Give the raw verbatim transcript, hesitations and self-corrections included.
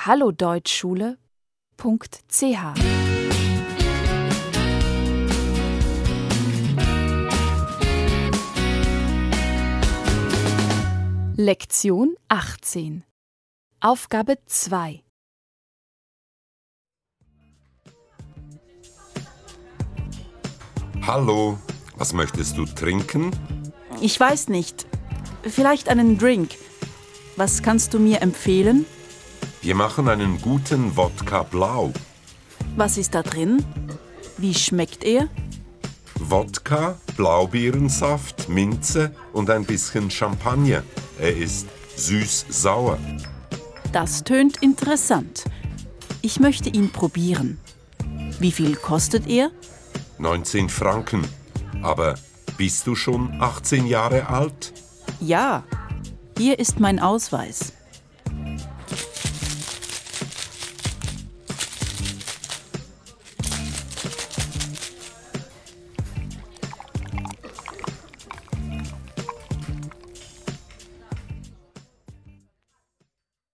hallodeutschschule punkt c h. Lektion achtzehn. Aufgabe zwei. Hallo, was möchtest du trinken? Ich weiß nicht. Vielleicht einen Drink. Was kannst du mir empfehlen? Wir machen einen guten Wodka Blau. Was ist da drin? Wie schmeckt er? Wodka, Blaubeerensaft, Minze und ein bisschen Champagner. Er ist süß-sauer. Das tönt interessant. Ich möchte ihn probieren. Wie viel kostet er? neunzehn Franken. Aber bist du schon achtzehn Jahre alt? Ja, hier ist mein Ausweis.